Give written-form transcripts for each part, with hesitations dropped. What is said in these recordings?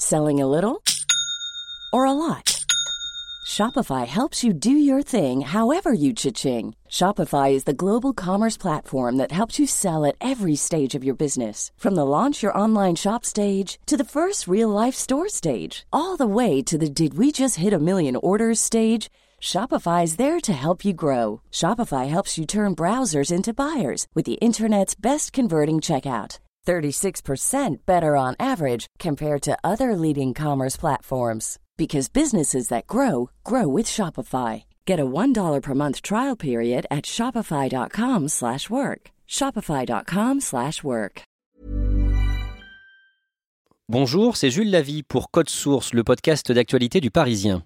Selling a little or a lot? Shopify helps you do your thing however you cha-ching. Shopify is the global commerce platform that helps you sell at every stage of your business. From the launch your online shop stage to the first real-life store stage, all the way to the did we just hit a million orders stage. Shopify is there to help you grow. Shopify helps you turn browsers into buyers with the internet's best converting checkout. 36% better on average compared to other leading commerce platforms. Because businesses that grow, grow with Shopify. Get a $1 per month trial period at shopify.com/work. Shopify.com/work. Bonjour, c'est Jules Lavie pour Code Source, le podcast d'actualité du Parisien.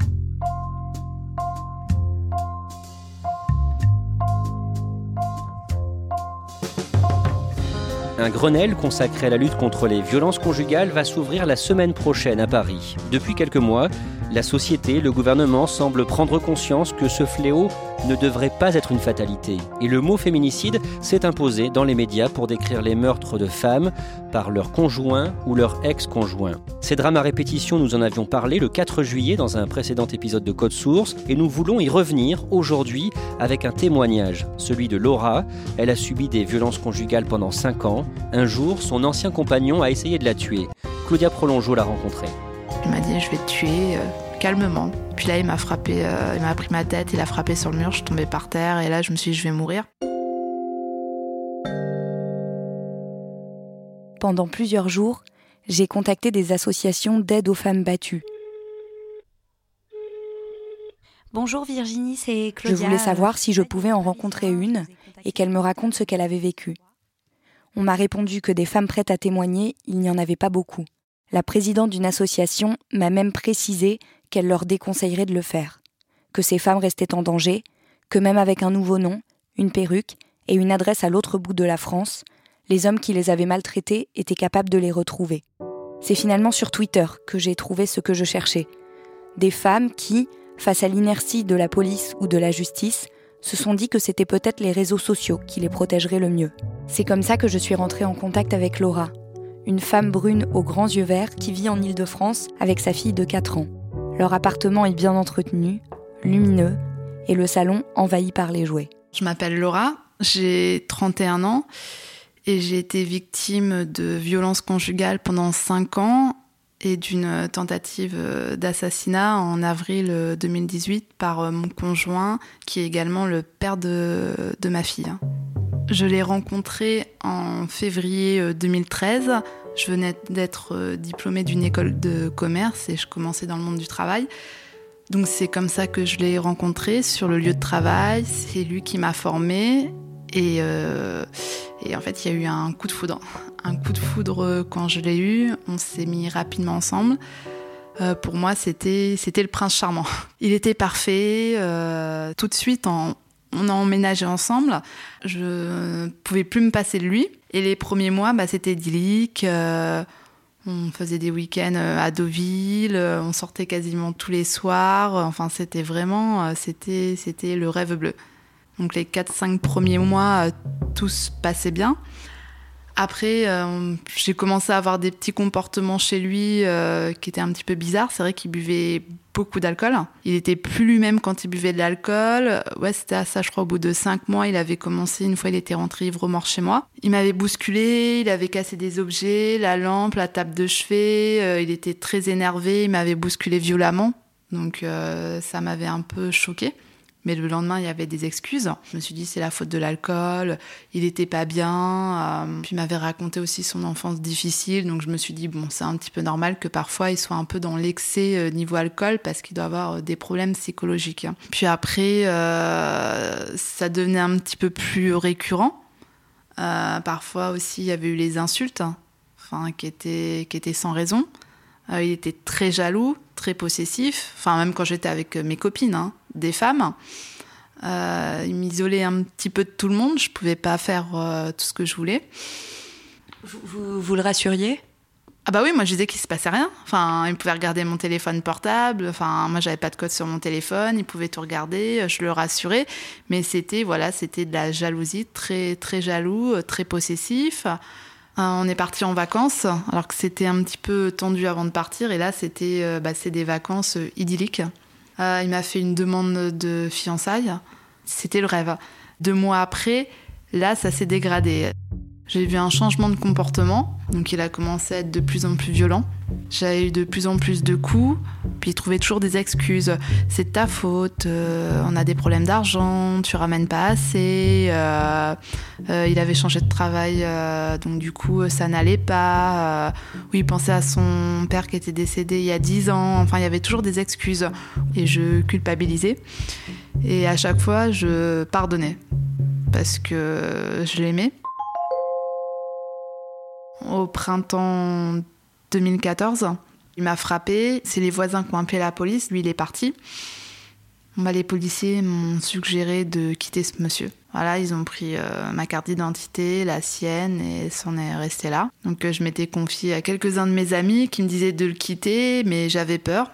Un Grenelle consacré à la lutte contre les violences conjugales va s'ouvrir la semaine prochaine à Paris. Depuis quelques mois, la société, le gouvernement semblent prendre conscience que ce fléau ne devrait pas être une fatalité. Et le mot féminicide s'est imposé dans les médias pour décrire les meurtres de femmes par leur conjoint ou leur ex-conjoint. Ces drames à répétition, nous en avions parlé le 4 juillet dans un précédent épisode de Code Source et nous voulons y revenir aujourd'hui avec un témoignage, celui de Laura. Elle a subi des violences conjugales pendant 5 ans. Un jour, son ancien compagnon a essayé de la tuer. Claudia Prolongeau l'a rencontrée. Il m'a dit « je vais te tuer calmement ». Puis là, il m'a frappé, il m'a pris ma tête, il a frappé sur le mur, je suis tombée par terre et là, je me suis dit « je vais mourir ». Pendant plusieurs jours, j'ai contacté des associations d'aide aux femmes battues. Bonjour Virginie, c'est Claudia. Je voulais savoir si je pouvais en rencontrer une et qu'elle me raconte ce qu'elle avait vécu. On m'a répondu que des femmes prêtes à témoigner, il n'y en avait pas beaucoup. La présidente d'une association m'a même précisé qu'elle leur déconseillerait de le faire, que ces femmes restaient en danger, que même avec un nouveau nom, une perruque et une adresse à l'autre bout de la France, les hommes qui les avaient maltraitées étaient capables de les retrouver. C'est finalement sur Twitter que j'ai trouvé ce que je cherchais. Des femmes qui, face à l'inertie de la police ou de la justice, se sont dit que c'était peut-être les réseaux sociaux qui les protégeraient le mieux. C'est comme ça que je suis rentrée en contact avec Laura, une femme brune aux grands yeux verts qui vit en Île-de-France avec sa fille de 4 ans. Leur appartement est bien entretenu, lumineux, et le salon envahi par les jouets. Je m'appelle Laura, j'ai 31 ans et j'ai été victime de violences conjugales pendant 5 ans et d'une tentative d'assassinat en avril 2018 par mon conjoint, qui est également le père de ma fille. Je l'ai rencontré en février 2013. Je venais d'être diplômée d'une école de commerce et je commençais dans le monde du travail. Donc c'est comme ça que je l'ai rencontré sur le lieu de travail. C'est lui qui m'a formée et en fait il y a eu un coup de foudre. Un coup de foudre quand je l'ai eu. On s'est mis rapidement ensemble. Pour moi c'était le prince charmant. Il était parfait. Tout de suite on a emménagé ensemble. Je pouvais plus me passer de lui. Et les premiers mois, c'était idyllique. On faisait des week-ends à Deauville. On sortait quasiment tous les soirs. Enfin, c'était vraiment... C'était le rêve bleu. Donc les 4-5 premiers mois, tout se passait bien. Après, j'ai commencé à avoir des petits comportements chez lui qui étaient un petit peu bizarres. C'est vrai qu'il buvait beaucoup d'alcool. Il était plus lui-même quand il buvait de l'alcool. Ouais, c'était à ça, je crois, au bout de 5 mois, il avait commencé, une fois il était rentré ivre-mort chez moi. Il m'avait bousculé, il avait cassé des objets, la lampe, la table de chevet. Il était très énervé, il m'avait bousculé violemment. Donc ça m'avait un peu choquée. Mais le lendemain, il y avait des excuses. Je me suis dit, c'est la faute de l'alcool, il était pas bien. Puis il m'avait raconté aussi son enfance difficile. Donc je me suis dit, bon, c'est un petit peu normal que parfois il soit un peu dans l'excès niveau alcool parce qu'il doit avoir des problèmes psychologiques. Puis après, ça devenait un petit peu plus récurrent. Parfois aussi, il y avait eu les insultes, qui étaient sans raison. Il était très jaloux, très possessif. Même quand j'étais avec mes copines, des femmes. Il m'isolait un petit peu de tout le monde. Je pouvais pas faire tout ce que je voulais. Vous le rassuriez ? Ah bah oui, moi je disais qu'il se passait rien. Il pouvait regarder mon téléphone portable. Moi j'avais pas de code sur mon téléphone. Il pouvait tout regarder. Je le rassurais. Mais c'était de la jalousie, très très jaloux, très possessif. On est parti en vacances, alors que c'était un petit peu tendu avant de partir. Et là, c'est des vacances idylliques. Il m'a fait une demande de fiançailles. C'était le rêve. 2 mois après, là, ça s'est dégradé. J'ai vu un changement de comportement, donc il a commencé à être de plus en plus violent. J'avais eu de plus en plus de coups, puis il trouvait toujours des excuses. C'est de ta faute, on a des problèmes d'argent, tu ramènes pas assez. Il avait changé de travail, donc du coup ça n'allait pas. Oui, il pensait à son père qui était décédé il y a 10 ans. Enfin, il y avait toujours des excuses. Et je culpabilisais. Et à chaque fois, je pardonnais, parce que je l'aimais. Au printemps 2014, il m'a frappé. C'est les voisins qui ont appelé la police. Lui, il est parti. Les policiers m'ont suggéré de quitter ce monsieur. Voilà, ils ont pris ma carte d'identité, la sienne, et c'en est resté là. Donc je m'étais confiée à quelques-uns de mes amis qui me disaient de le quitter, mais j'avais peur.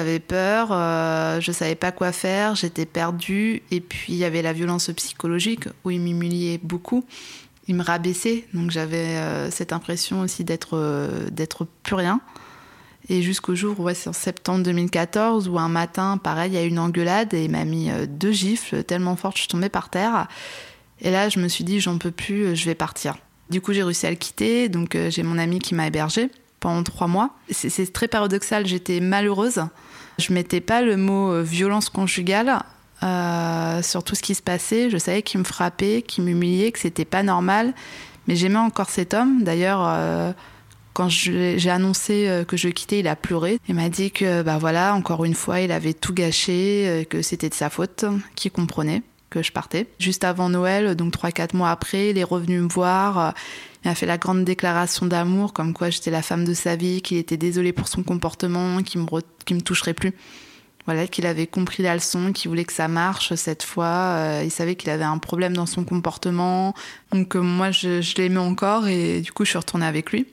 Je savais pas quoi faire, j'étais perdue. Et puis il y avait la violence psychologique où il m'humiliait beaucoup. Il me rabaissait, donc j'avais cette impression aussi d'être plus rien. Et jusqu'au jour, c'est en septembre 2014, où un matin, pareil, il y a eu une engueulade et il m'a mis 2 gifles tellement fortes, je suis tombée par terre. Et là, je me suis dit, j'en peux plus, je vais partir. Du coup, j'ai réussi à le quitter, donc j'ai mon ami qui m'a hébergée pendant 3 mois. C'est très paradoxal, j'étais malheureuse. Je mettais pas le mot violence conjugale sur tout ce qui se passait. Je savais qu'il me frappait, qu'il m'humiliait, que c'était pas normal, mais j'aimais encore cet homme. D'ailleurs, quand j'ai annoncé que je le quittais, il a pleuré. Il m'a dit que encore une fois, il avait tout gâché, que c'était de sa faute, qu'il comprenait que je partais. Juste avant Noël, donc 3-4 mois après, il est revenu me voir. Il a fait la grande déclaration d'amour, comme quoi j'étais la femme de sa vie, qu'il était désolé pour son comportement, qu'il me toucherait plus. Voilà, qu'il avait compris la leçon, qu'il voulait que ça marche cette fois. Il savait qu'il avait un problème dans son comportement. Donc moi, je l'aimais encore et du coup, je suis retournée avec lui.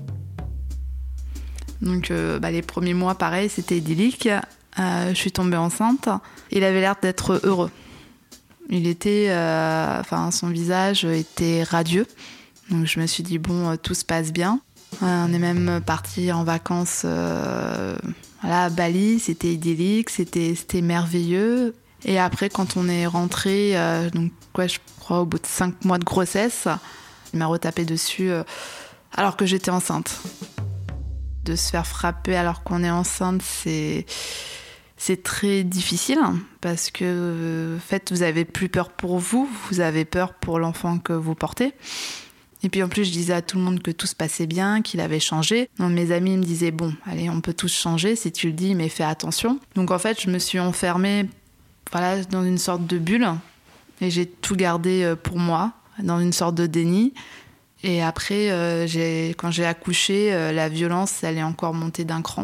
Donc les premiers mois, pareil, c'était idyllique. Je suis tombée enceinte. Il avait l'air d'être heureux. Il était... son visage était radieux. Donc je me suis dit, tout se passe bien. On est même partis en vacances à Bali, c'était idyllique, c'était merveilleux. Et après, quand on est rentré, je crois au bout de 5 mois de grossesse, il m'a retapé dessus alors que j'étais enceinte. De se faire frapper alors qu'on est enceinte, c'est très difficile parce que en fait, vous avez plus peur pour vous, vous avez peur pour l'enfant que vous portez. Et puis en plus, je disais à tout le monde que tout se passait bien, qu'il avait changé. Donc mes amis me disaient, allez, on peut tous changer, si tu le dis, mais fais attention. Donc en fait, je me suis enfermée dans une sorte de bulle et j'ai tout gardé pour moi, dans une sorte de déni. Et après, quand j'ai accouché, la violence, elle est encore montée d'un cran.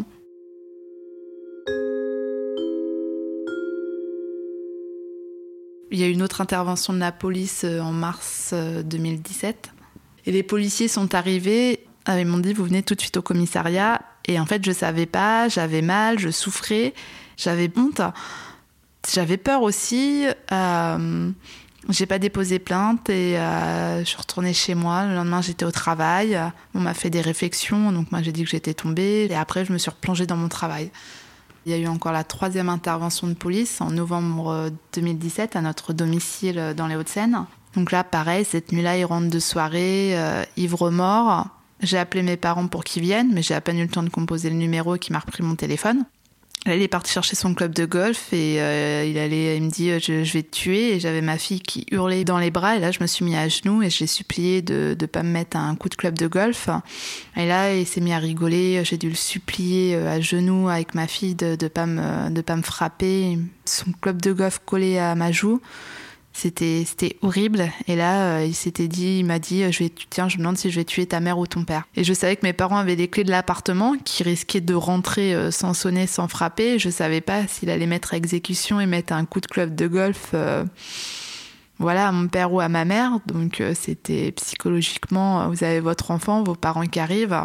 Il y a eu une autre intervention de la police en mars 2017. Et les policiers sont arrivés, ils m'ont dit, vous venez tout de suite au commissariat. Et en fait, je savais pas, j'avais mal, je souffrais, j'avais honte. J'avais peur aussi. J'ai pas déposé plainte et je suis retournée chez moi. Le lendemain, j'étais au travail. On m'a fait des réflexions, donc moi j'ai dit que j'étais tombée. Et après, je me suis replongée dans mon travail. Il y a eu encore la 3e intervention de police en novembre 2017 à notre domicile dans les Hauts-de-Seine. Donc là, pareil, cette nuit-là, il rentre de soirée, ivre-mort. J'ai appelé mes parents pour qu'ils viennent, mais j'ai à peine eu le temps de composer le numéro qui m'a repris mon téléphone. Là, il est parti chercher son club de golf et il me dit je vais te tuer. Et j'avais ma fille qui hurlait dans les bras. Et là, je me suis mis à genoux et je l'ai supplié de ne pas me mettre un coup de club de golf. Et là, il s'est mis à rigoler. J'ai dû le supplier à genoux avec ma fille de pas me frapper. Son club de golf collé à ma joue. C'était horrible. Et là, il m'a dit, je me demande si je vais tuer ta mère ou ton père. Et je savais que mes parents avaient les clés de l'appartement, qui risquaient de rentrer sans sonner, sans frapper. Je savais pas s'il allait mettre à exécution et mettre un coup de club de golf, à mon père ou à ma mère. Donc c'était psychologiquement, vous avez votre enfant, vos parents qui arrivent.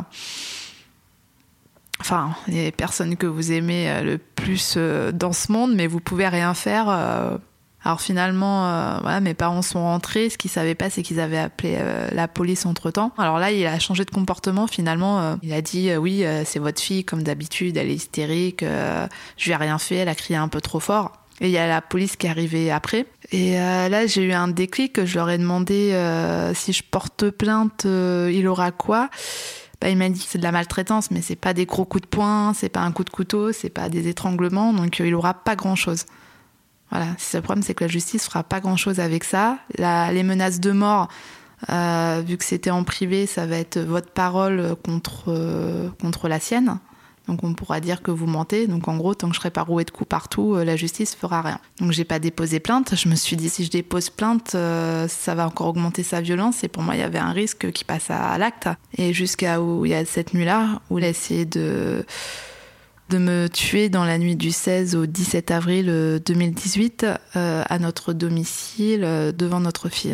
Enfin, les personnes que vous aimez le plus dans ce monde, mais vous pouvez rien faire. Alors finalement, mes parents sont rentrés. Ce qu'ils savaient pas, c'est qu'ils avaient appelé la police entre-temps. Alors là, il a changé de comportement. Finalement, il a dit oui, c'est votre fille comme d'habitude, elle est hystérique. Je lui ai rien fait, elle a crié un peu trop fort. Et il y a la police qui est arrivée après. Et là, j'ai eu un déclic. Je leur ai demandé si je porte plainte, il aura quoi ? Il m'a dit que c'est de la maltraitance, mais c'est pas des gros coups de poing, c'est pas un coup de couteau, c'est pas des étranglements, donc il aura pas grand-chose. Voilà, le problème, c'est que la justice fera pas grand-chose avec ça. Les menaces de mort, vu que c'était en privé, ça va être votre parole contre la sienne. Donc on pourra dire que vous mentez. Donc en gros, tant que je serai pas rouée de coups partout, la justice fera rien. Donc j'ai pas déposé plainte. Je me suis dit, si je dépose plainte, ça va encore augmenter sa violence. Et pour moi, il y avait un risque qu'il passe à l'acte. Et jusqu'à où il y a cette nuit-là, où il a essayé de me tuer dans la nuit du 16 au 17 avril 2018 à notre domicile devant notre fille.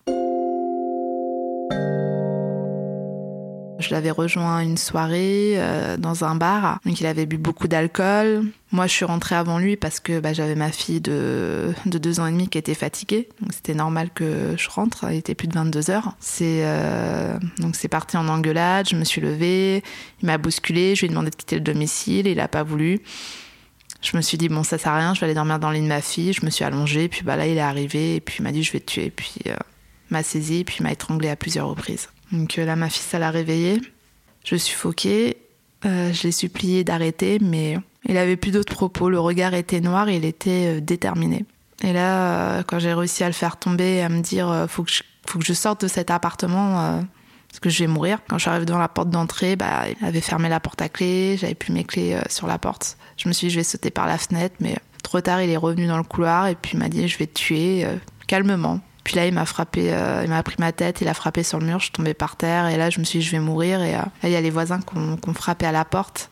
Je l'avais rejoint une soirée dans un bar, donc il avait bu beaucoup d'alcool. Moi, je suis rentrée avant lui parce que j'avais ma fille de 2 ans et demi qui était fatiguée, donc c'était normal que je rentre. Il était plus de 22 heures. Donc c'est parti en engueulade, je me suis levée, il m'a bousculée, je lui ai demandé de quitter le domicile, il n'a pas voulu. Je me suis dit, bon, ça sert à rien, je vais aller dormir dans le lit de ma fille. Je me suis allongée, puis là, il est arrivé, et puis il m'a dit, je vais te tuer. Puis il m'a saisie, puis il m'a étranglée à plusieurs reprises. Donc là, ma fille, ça l'a réveillée. Je suffoquais. Je l'ai supplié d'arrêter, mais il avait plus d'autres propos. Le regard était noir et il était déterminé. Et là, quand j'ai réussi à le faire tomber et à me dire faut que je sorte de cet appartement parce que je vais mourir. Quand je suis arrivée devant la porte d'entrée, il avait fermé la porte à clé. J'avais plus mes clés sur la porte. Je me suis dit, je vais sauter par la fenêtre, mais trop tard, il est revenu dans le couloir et puis il m'a dit, je vais te tuer calmement. Puis là, il m'a frappé, il m'a pris ma tête, il a frappé sur le mur, je suis tombée par terre et là, je me suis dit, je vais mourir. Et là, il y a les voisins qui ont frappé à la porte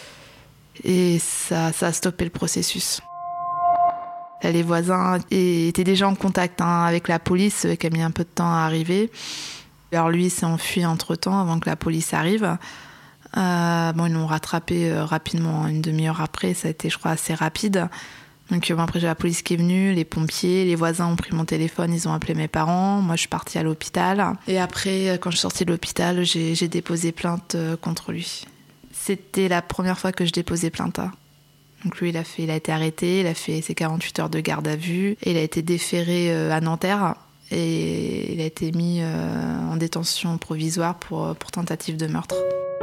et ça a stoppé le processus. Là, les voisins étaient déjà en contact avec la police qui a mis un peu de temps à arriver. Alors lui, il s'est enfui entre-temps avant que la police arrive. Ils l'ont rattrapé rapidement, une demi-heure après, ça a été, je crois, assez rapide. Donc après, j'ai la police qui est venue, les pompiers, les voisins ont pris mon téléphone, ils ont appelé mes parents. Moi, je suis partie à l'hôpital. Et après, quand je suis sortie de l'hôpital, j'ai déposé plainte contre lui. C'était la première fois que je déposais plainte. Donc lui, il a été arrêté, il a fait ses 48 heures de garde à vue. Et il a été déféré à Nanterre. Et il a été mis en détention provisoire pour tentative de meurtre.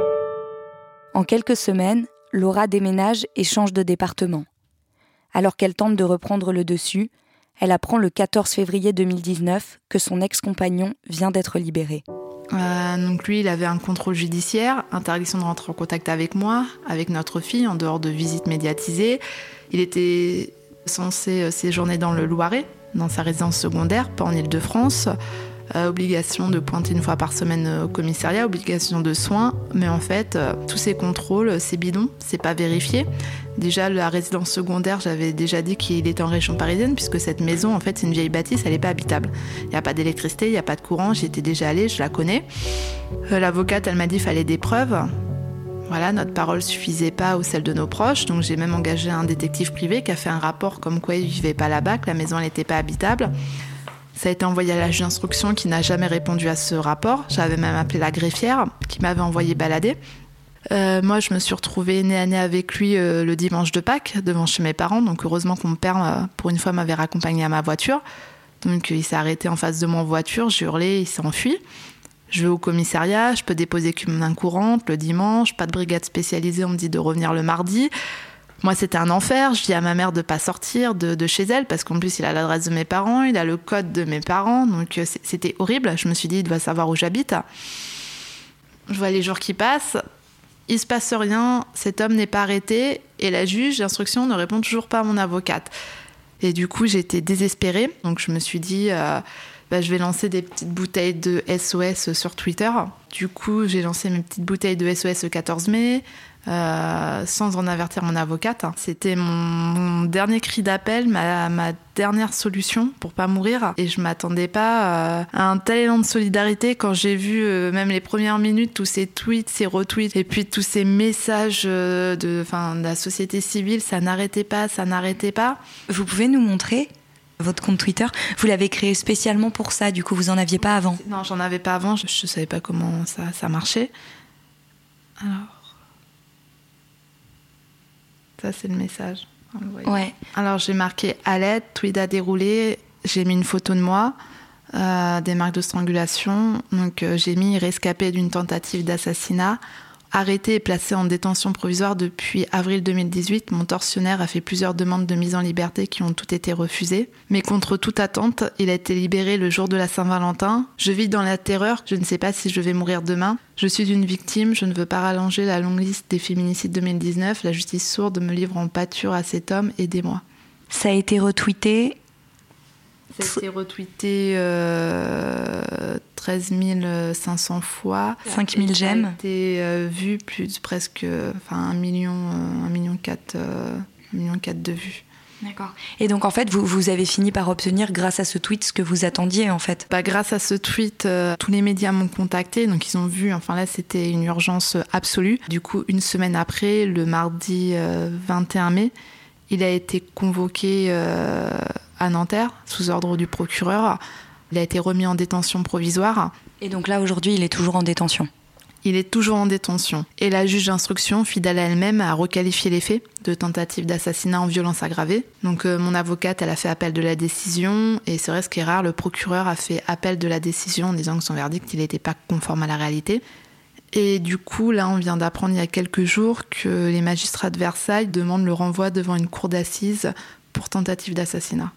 En quelques semaines, Laura déménage et change de département. Alors qu'elle tente de reprendre le dessus, elle apprend le 14 février 2019 que son ex-compagnon vient d'être libéré. Donc lui, il avait un contrôle judiciaire, interdiction de rentrer en contact avec moi, avec notre fille, en dehors de visites médiatisées. Il était censé séjourner dans le Loiret, dans sa résidence secondaire, pas en Île-de-France. Obligation de pointer une fois par semaine au commissariat, obligation de soins, mais en fait, tous ces contrôles, c'est bidon, c'est pas vérifié. Déjà, la résidence secondaire, j'avais déjà dit qu'il était en région parisienne, puisque cette maison, en fait, c'est une vieille bâtisse, elle n'est pas habitable. Il n'y a pas d'électricité, il n'y a pas de courant, j'y étais déjà allée, je la connais. L'avocate, elle m'a dit qu'il fallait des preuves. Voilà, notre parole suffisait pas ou celle de nos proches, donc j'ai même engagé un détective privé qui a fait un rapport comme quoi il vivait pas là-bas, que la maison elle n'était pas habitable. Ça a été envoyé à la juge d'instruction qui n'a jamais répondu à ce rapport. J'avais même appelé la greffière qui m'avait envoyé balader. Moi, je me suis retrouvée nez à nez avec lui le dimanche de Pâques devant chez mes parents. Donc heureusement que mon père, pour une fois, m'avait raccompagnée à ma voiture. Donc il s'est arrêté en face de mon voiture, j'ai hurlé, il s'est enfui. Je vais au commissariat, je peux déposer qu'une main courante le dimanche, pas de brigade spécialisée, on me dit de revenir le mardi. Moi, c'était un enfer. Je dis à ma mère de ne pas sortir de chez elle parce qu'en plus, il a l'adresse de mes parents, il a le code de mes parents. Donc, c'était horrible. Je me suis dit, il doit savoir où j'habite. Je vois les jours qui passent. Il ne se passe rien. Cet homme n'est pas arrêté. Et la juge d'instruction ne répond toujours pas à mon avocate. Et du coup, j'étais désespérée. Donc, je me suis dit, je vais lancer des petites bouteilles de SOS sur Twitter. Du coup, j'ai lancé mes petites bouteilles de SOS le 14 mai. Sans en avertir mon avocate. C'était mon dernier cri d'appel, ma dernière solution pour pas mourir. Et je m'attendais pas à un tel élan de solidarité quand j'ai vu même les premières minutes, tous ces tweets, ces retweets, et puis tous ces messages de la société civile, ça n'arrêtait pas. Vous pouvez nous montrer ? Votre compte Twitter, vous l'avez créé spécialement pour ça, du coup vous en aviez pas avant? Non, j'en avais pas avant, je savais pas comment ça marchait. Alors, ça c'est le message. Ouais. Alors j'ai marqué à l'aide, tweet à dérouler, j'ai mis une photo de moi, des marques de strangulation, donc j'ai mis rescapé d'une tentative d'assassinat. Arrêté et placé en détention provisoire depuis avril 2018, mon tortionnaire a fait plusieurs demandes de mise en liberté qui ont toutes été refusées. Mais contre toute attente, il a été libéré le jour de la Saint-Valentin. Je vis dans la terreur, je ne sais pas si je vais mourir demain. Je suis une victime, je ne veux pas rallonger la longue liste des féminicides 2019. La justice sourde me livre en pâture à cet homme, aidez-moi. Ça a été retweeté. Ça a été retweeté 13 500 fois. 5 000 j'aime. Ça a été vu presque 1,4 million de vues. D'accord. Et donc en fait, vous avez fini par obtenir grâce à ce tweet ce que vous attendiez en fait. Grâce à ce tweet, tous les médias m'ont contacté, donc ils ont vu, là c'était une urgence absolue. Du coup, une semaine après, le mardi 21 mai, il a été convoqué à Nanterre, sous ordre du procureur. Il a été remis en détention provisoire. Et donc là, aujourd'hui, il est toujours en détention? Il est toujours en détention. Et la juge d'instruction, fidèle à elle-même, a requalifié les faits de tentative d'assassinat en violence aggravée. Donc mon avocate, elle a fait appel de la décision. Et c'est vrai, ce qui est rare, le procureur a fait appel de la décision en disant que son verdict, il n'était pas conforme à la réalité. Et du coup, là, on vient d'apprendre il y a quelques jours que les magistrats de Versailles demandent le renvoi devant une cour d'assises pour tentative d'assassinat.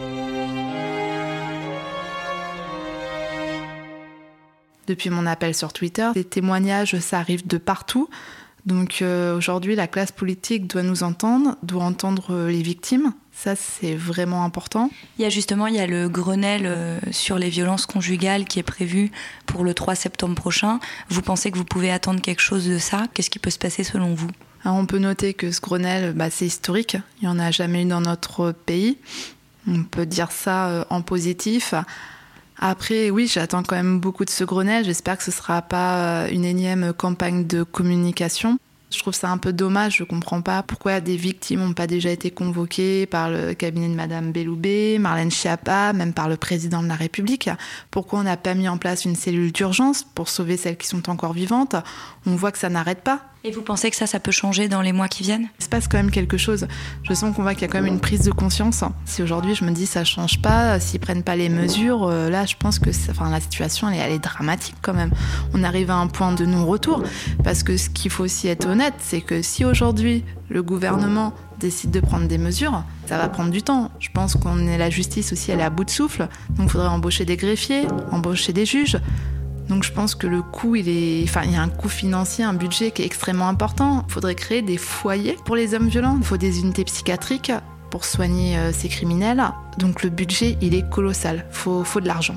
Depuis mon appel sur Twitter, les témoignages, ça arrive de partout. Donc aujourd'hui, la classe politique doit nous entendre, doit entendre les victimes. Ça, c'est vraiment important. Il y a le Grenelle sur les violences conjugales qui est prévu pour le 3 septembre prochain. Vous pensez que vous pouvez attendre quelque chose de ça? Qu'est-ce qui peut se passer selon vous? Alors, on peut noter que ce Grenelle, c'est historique. Il n'y en a jamais eu dans notre pays. On peut dire ça en positif. Après, oui, j'attends quand même beaucoup de ce Grenelle. J'espère que ce ne sera pas une énième campagne de communication. Je trouve ça un peu dommage, je ne comprends pas pourquoi des victimes n'ont pas déjà été convoquées par le cabinet de Madame Belloubet, Marlène Schiappa, même par le président de la République. Pourquoi on n'a pas mis en place une cellule d'urgence pour sauver celles qui sont encore vivantes? On voit que ça n'arrête pas. Et vous pensez que ça peut changer dans les mois qui viennent? Il se passe quand même quelque chose. Je sens qu'on voit qu'il y a quand même une prise de conscience. Si aujourd'hui je me dis ça ne change pas, s'ils ne prennent pas les mesures, là je pense que la situation elle est dramatique quand même. On arrive à un point de non-retour. Parce que ce qu'il faut aussi être honnête, c'est que si aujourd'hui le gouvernement décide de prendre des mesures, ça va prendre du temps. Je pense la justice aussi elle est à bout de souffle. Donc il faudrait embaucher des greffiers, embaucher des juges. Donc je pense que le coût, il y a un coût financier, un budget qui est extrêmement important. Il faudrait créer des foyers pour les hommes violents. Il faut des unités psychiatriques pour soigner ces criminels. Donc le budget, il est colossal. Il faut de l'argent.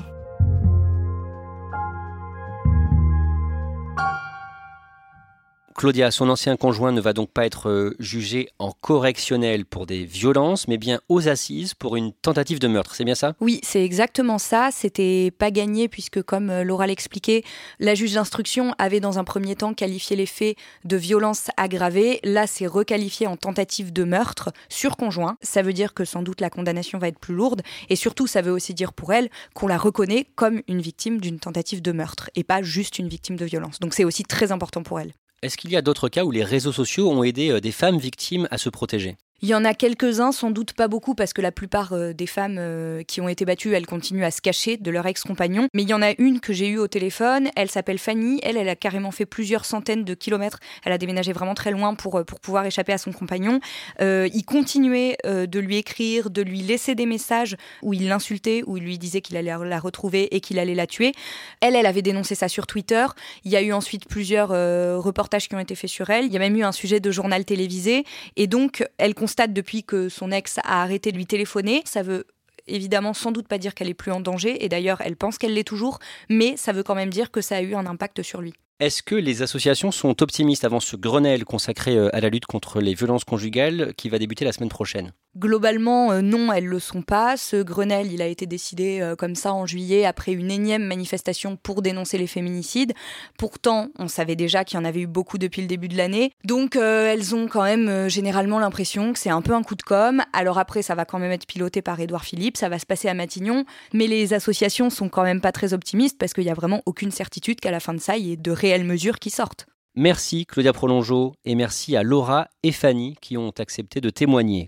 Claudia, son ancien conjoint ne va donc pas être jugé en correctionnel pour des violences, mais bien aux assises pour une tentative de meurtre. C'est bien ça? Oui, c'est exactement ça. C'était pas gagné puisque, comme Laura l'expliquait, la juge d'instruction avait dans un premier temps qualifié les faits de violence aggravée. Là, c'est requalifié en tentative de meurtre sur conjoint. Ça veut dire que sans doute la condamnation va être plus lourde. Et surtout, ça veut aussi dire pour elle qu'on la reconnaît comme une victime d'une tentative de meurtre et pas juste une victime de violence. Donc c'est aussi très important pour elle. Est-ce qu'il y a d'autres cas où les réseaux sociaux ont aidé des femmes victimes à se protéger? Il y en a quelques-uns, sans doute pas beaucoup, parce que la plupart des femmes qui ont été battues, elles continuent à se cacher de leur ex-compagnon. Mais il y en a une que j'ai eue au téléphone, elle s'appelle Fanny, elle a carrément fait plusieurs centaines de kilomètres, elle a déménagé vraiment très loin pour pouvoir échapper à son compagnon. Il continuait de lui écrire, de lui laisser des messages où il l'insultait, où il lui disait qu'il allait la retrouver et qu'il allait la tuer. Elle avait dénoncé ça sur Twitter. Il y a eu ensuite plusieurs reportages qui ont été faits sur elle. Il y a même eu un sujet de journal télévisé. Et donc, elle constate depuis que son ex a arrêté de lui téléphoner. Ça veut évidemment sans doute pas dire qu'elle est plus en danger, et d'ailleurs elle pense qu'elle l'est toujours, mais ça veut quand même dire que ça a eu un impact sur lui. Est-ce que les associations sont optimistes avant ce Grenelle consacré à la lutte contre les violences conjugales qui va débuter la semaine prochaine ? Globalement, non, elles le sont pas. Ce Grenelle, il a été décidé comme ça en juillet, après une énième manifestation pour dénoncer les féminicides. Pourtant, on savait déjà qu'il y en avait eu beaucoup depuis le début de l'année. Donc, elles ont quand même généralement l'impression que c'est un peu un coup de com'. Alors après, ça va quand même être piloté par Édouard Philippe, ça va se passer à Matignon. Mais les associations sont quand même pas très optimistes parce qu'il y a vraiment aucune certitude qu'à la fin de ça, il y ait de réelles mesures qui sortent. Merci Claudia Prolongeau et merci à Laura et Fanny qui ont accepté de témoigner.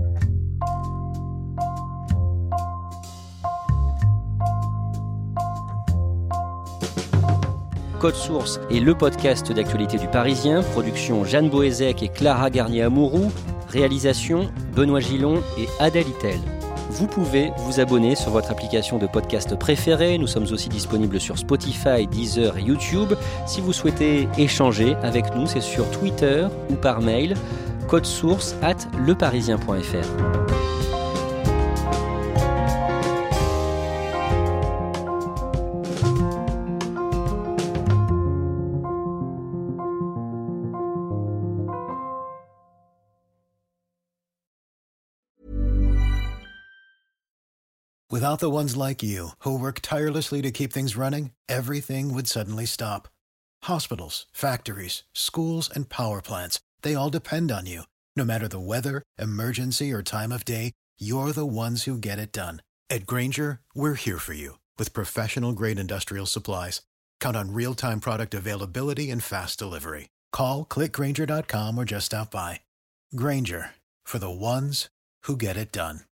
Code Source est le podcast d'actualité du Parisien, production Jeanne Boézek et Clara Garnier-Amouroux, réalisation Benoît Gillon et Adèle Itel. Vous pouvez vous abonner sur votre application de podcast préférée. Nous sommes aussi disponibles sur Spotify, Deezer et YouTube. Si vous souhaitez échanger avec nous, c'est sur Twitter ou par mail codesource@leparisien.fr. Without the ones like you, who work tirelessly to keep things running, everything would suddenly stop. Hospitals, factories, schools, and power plants, they all depend on you. No matter the weather, emergency, or time of day, you're the ones who get it done. At Grainger, we're here for you with professional-grade industrial supplies. Count on real-time product availability and fast delivery. Call, click Grainger.com, or just stop by. Grainger, for the ones who get it done.